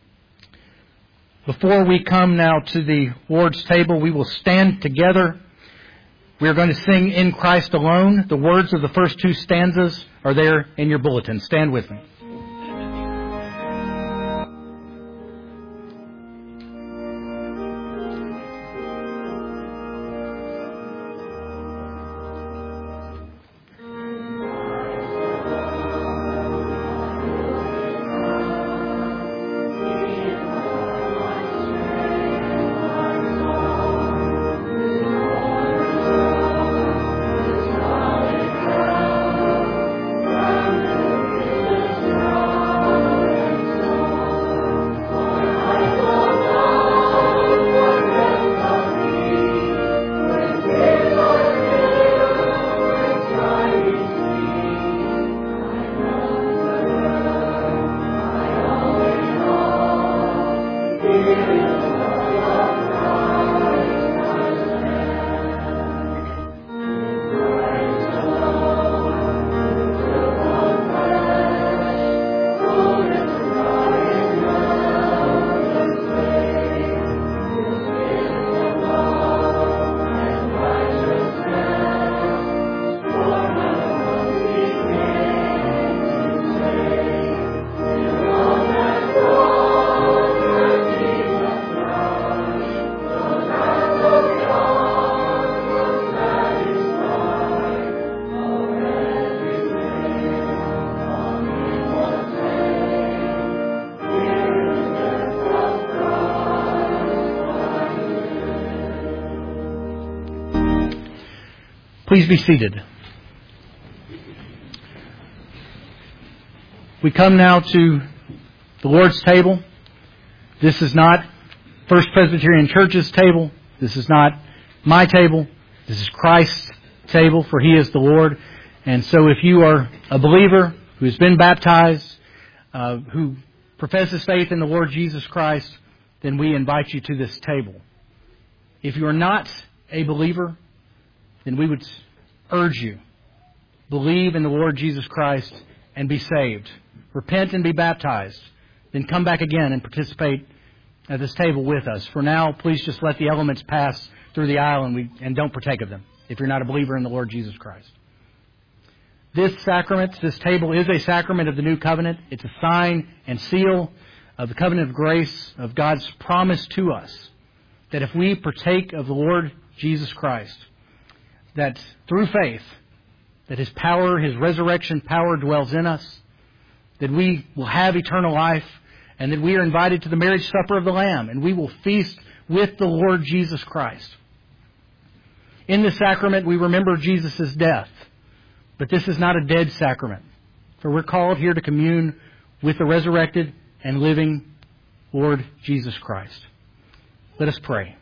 B: Before we come now to the Lord's table, we will stand together. We are going to sing In Christ Alone. The words of the first two stanzas are there in your bulletin. Stand with me. Please be seated. We come now to the Lord's table. This is not First Presbyterian Church's table. This is not my table. This is Christ's table, for He is the Lord. And so if you are a believer who has been baptized, who professes faith in the Lord Jesus Christ, then we invite you to this table. If you are not a believer, then we would urge you, believe in the Lord Jesus Christ and be saved. Repent and be baptized. Then come back again and participate at this table with us. For now, please just let the elements pass through the aisle and don't partake of them if you're not a believer in the Lord Jesus Christ. This sacrament, this table, is a sacrament of the new covenant. It's a sign and seal of the covenant of grace, of God's promise to us, that if we partake of the Lord Jesus Christ, that through faith, that His power, His resurrection power dwells in us, that we will have eternal life, and that we are invited to the marriage supper of the Lamb, and we will feast with the Lord Jesus Christ. In this sacrament, we remember Jesus' death, but this is not a dead sacrament, for we're called here to commune with the resurrected and living Lord Jesus Christ. Let us pray.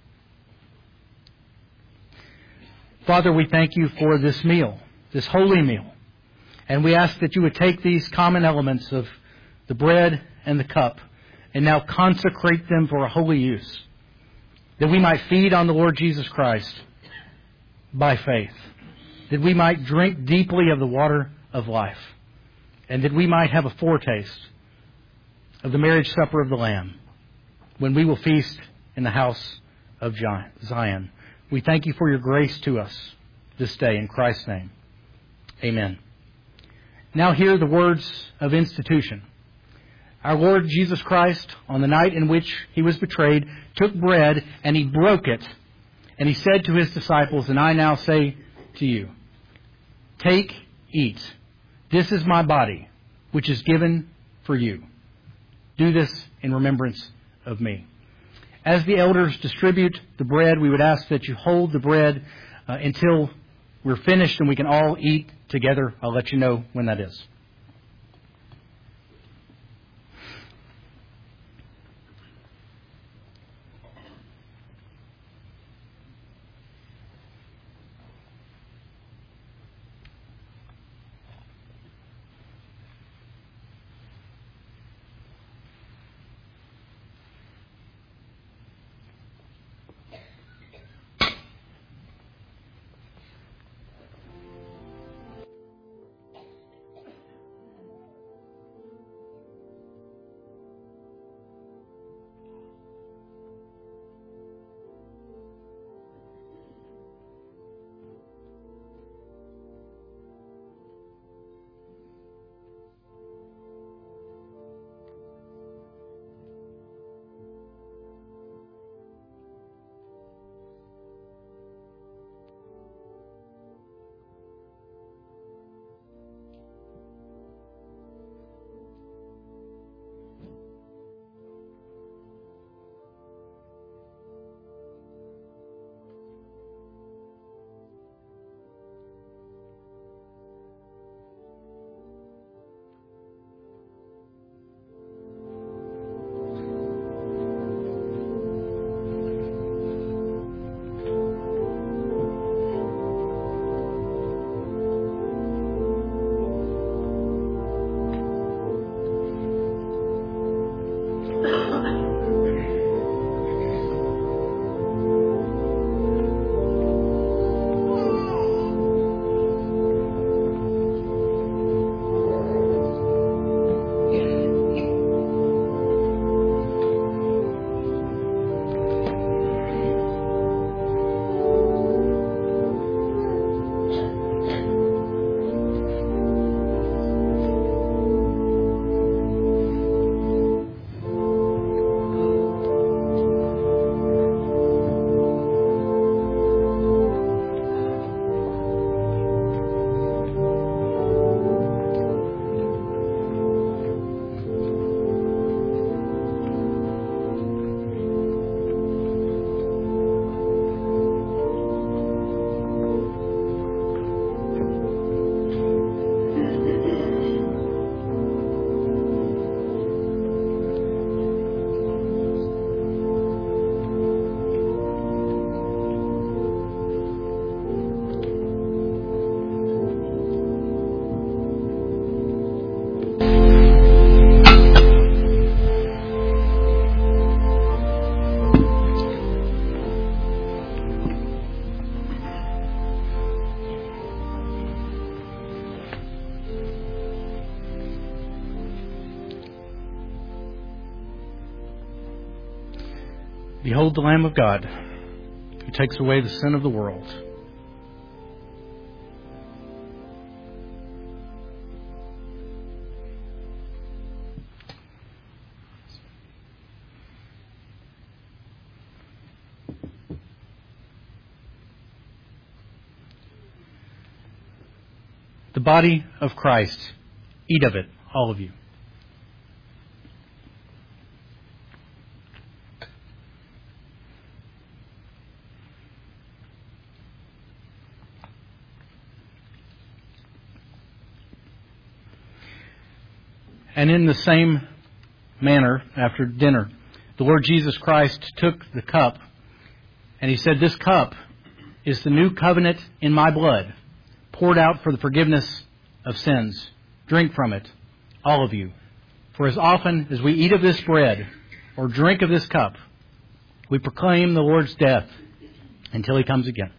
B: Father, we thank You for this meal, this holy meal. And we ask that You would take these common elements of the bread and the cup and now consecrate them for a holy use, that we might feed on the Lord Jesus Christ by faith, that we might drink deeply of the water of life, and that we might have a foretaste of the marriage supper of the Lamb when we will feast in the house of Zion. We thank You for Your grace to us this day. In Christ's name, amen. Now hear the words of institution. Our Lord Jesus Christ, on the night in which He was betrayed, took bread and He broke it. And He said to His disciples, and I now say to you, take, eat. This is my body, which is given for you. Do this in remembrance of me. As the elders distribute the bread, we would ask that you hold the bread until we're finished and we can all eat together. I'll let you know when that is. Behold the Lamb of God, who takes away the sin of the world. The body of Christ. Eat of it, all of you. And in the same manner, after dinner, the Lord Jesus Christ took the cup, and He said, "This cup is the new covenant in my blood, poured out for the forgiveness of sins. Drink from it, all of you. For as often as we eat of this bread or drink of this cup, we proclaim the Lord's death until He comes again."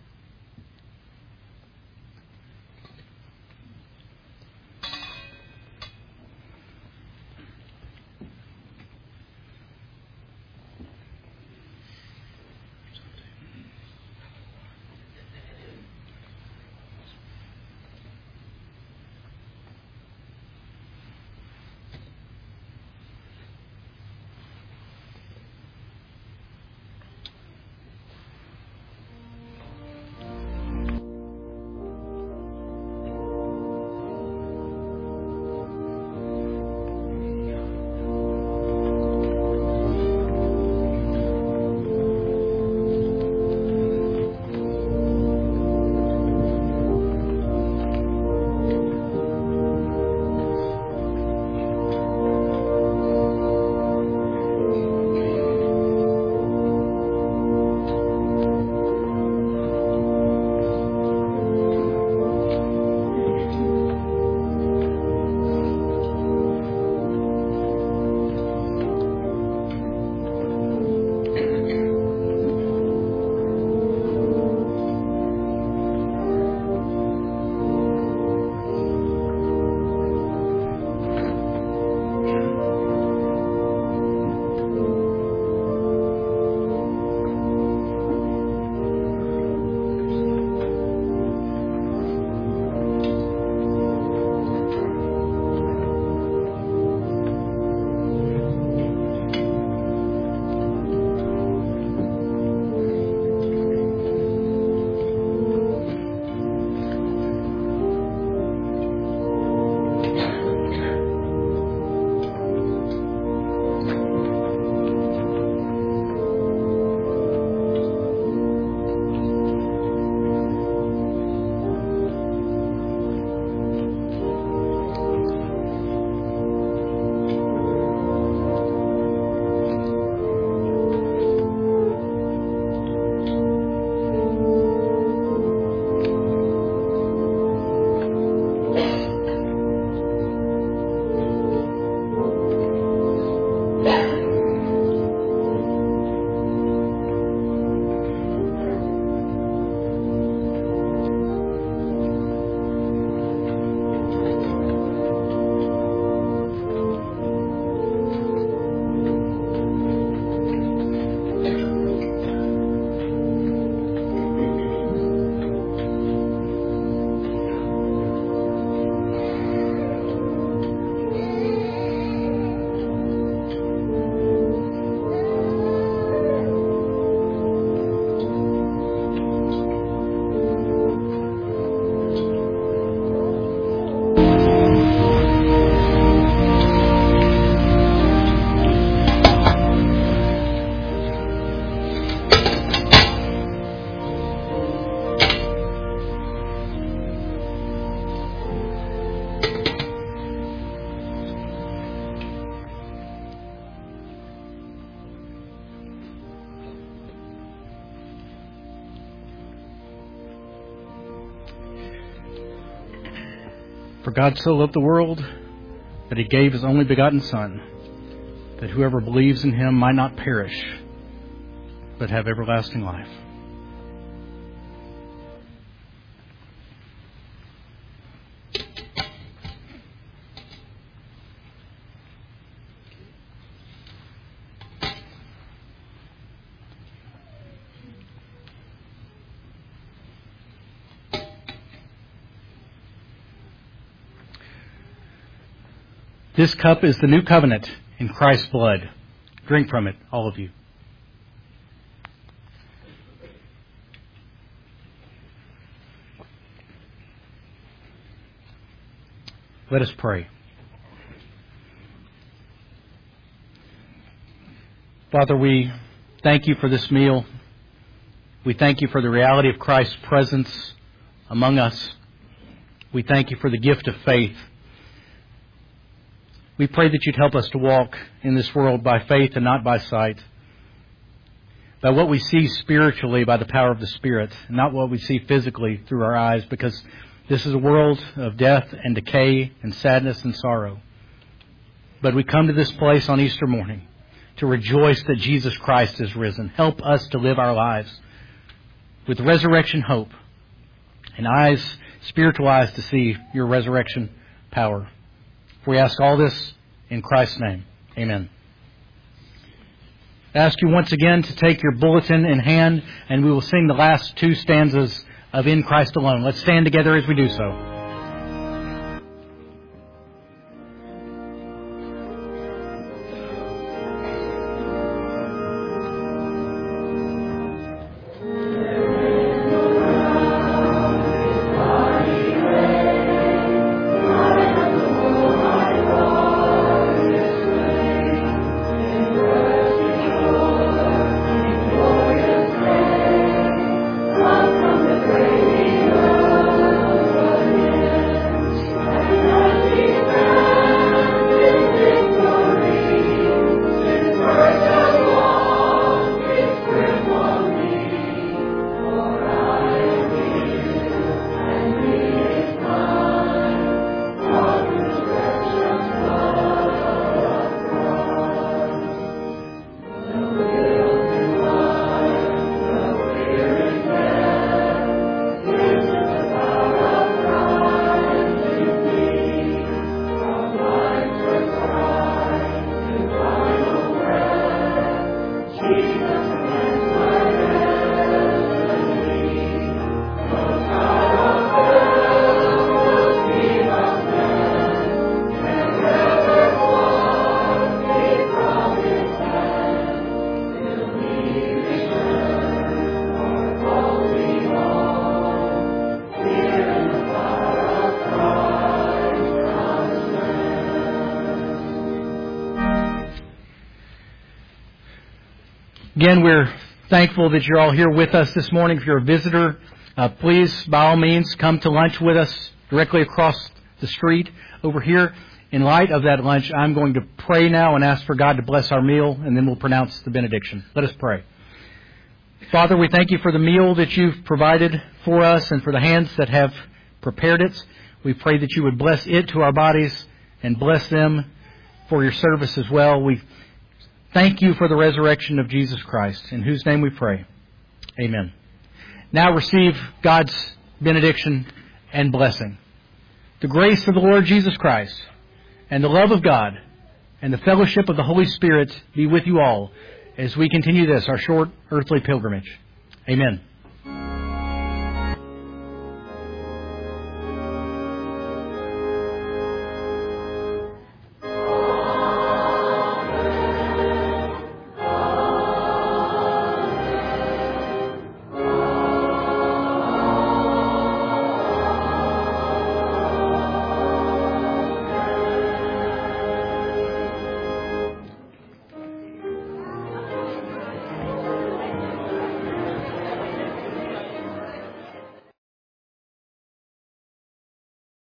B: For God so loved the world that He gave His only begotten Son, that whoever believes in Him might not perish, but have everlasting life. This cup is the new covenant in Christ's blood. Drink from it, all of you. Let us pray. Father, we thank you for this meal. We thank you for the reality of Christ's presence among us. We thank you for the gift of faith. We pray that you'd help us to walk in this world by faith and not by sight, by what we see spiritually by the power of the Spirit, not what we see physically through our eyes, because this is a world of death and decay and sadness and sorrow. But we come to this place on Easter morning to rejoice that Jesus Christ is risen. Help us to live our lives with resurrection hope and eyes, spiritual eyes, to see your resurrection power. We ask all this in Christ's name. Amen. I ask you once again to take your bulletin in hand, and we will sing the last two stanzas of In Christ Alone. Let's stand together as we do so. Again, we're thankful that you're all here with us this morning. If you're a visitor, please, by all means, come to lunch with us directly across the street over here. In light of that lunch, I'm going to pray now and ask for God to bless our meal, and then we'll pronounce the benediction. Let us pray. Father, we thank you for the meal that you've provided for us and for the hands that have prepared it. We pray that you would bless it to our bodies and bless them for your service as well. We thank you for the resurrection of Jesus Christ, in whose name we pray. Amen. Now receive God's benediction and blessing. The grace of the Lord Jesus Christ and the love of God and the fellowship of the Holy Spirit be with you all as we continue this, our short earthly pilgrimage. Amen.